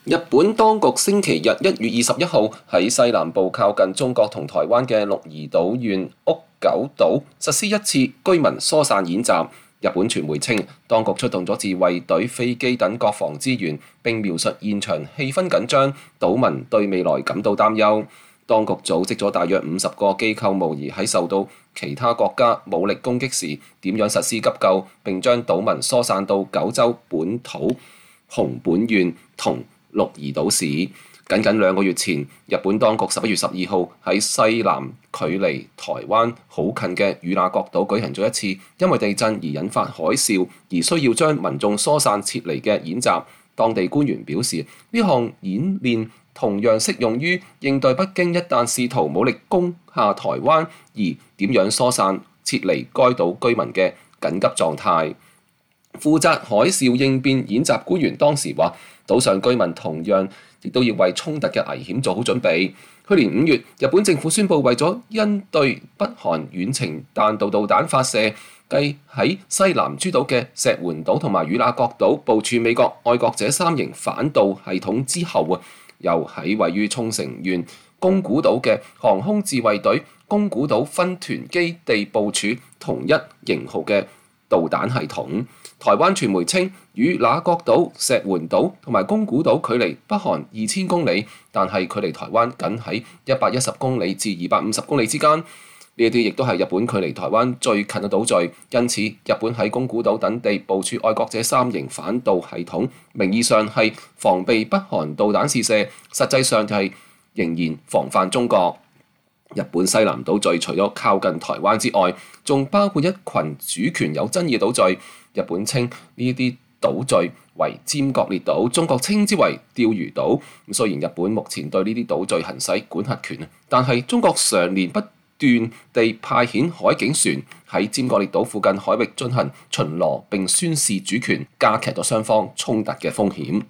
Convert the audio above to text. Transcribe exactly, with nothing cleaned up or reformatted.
日本當局星期日一月二十一號喺西南部靠近中國同台灣嘅鹿兒島縣屋久島實施一次居民疏散演習。日本傳媒稱，當局出動咗自衛隊、飛機等國防資源，並描述現場氣氛緊張，島民對未來感到擔憂。當局組織咗大約五十個機構模擬喺受到其他國家武力攻擊時點樣實施急救，並將島民疏散到九州本土熊本縣同鹿兒島市。僅僅兩個月前，日本當局十一月十二號喺西南距離台灣好近嘅與那國島舉行咗一次因為地震而引發海嘯而需要將民眾疏散撤離嘅演習。當地官員表示，呢項演練同樣適用於應對北京一旦試圖武力攻下台灣而點樣疏散撤離該島居民嘅緊急狀態。負責海嘯應變演習官員當時話，島上居民同樣亦都要為衝突嘅危險做好準備。去年五月，日本政府宣布為咗應對北韓遠程彈道導彈發射，繼喺西南諸島嘅石垣島同埋與那國島部署美國愛國者三型反導系統之後啊，又喺位於沖繩縣宮古島嘅航空自衛隊宮古島分團基地部署同一型號嘅導彈系統。台灣傳媒稱，與那國島、石垣島同埋宮古島距離北韓二千公里，但係距離台灣僅喺一百一十公里至二百五十公里之間。呢一啲亦都係日本距離台灣最近嘅島嶼，因此日本喺宮古島等地部署愛國者三型反導系統，名義上係防備北韓導彈試射，實際上就係仍然防範中國。日本西南島嶼除咗靠近台灣之外，仲包括一群主權有爭議嘅島嶼。日本稱呢啲島嶼為尖閣列島，中國稱之為釣魚島。咁雖然日本目前對呢啲島嶼行使管轄權，但係中國常年不斷地派遣海警船喺尖閣列島附近海域進行巡邏並宣示主權，加劇咗雙方衝突嘅風險。